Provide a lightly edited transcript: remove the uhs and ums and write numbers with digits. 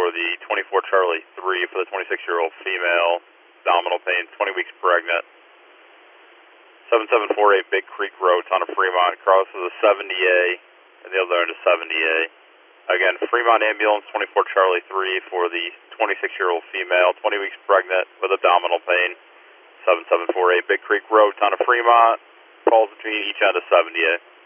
for the 24 Charlie 3 for the 26-year-old female, abdominal pain, 20 weeks pregnant. 7748 Big Creek Road, town of Fremont, crosses the 70A and the other end is 70A. Again, Fremont ambulance, 24 Charlie 3 for the 26-year-old female, 20 weeks pregnant with abdominal pain. 7748 Big Creek Road, town of Fremont, falls between each end of 70A.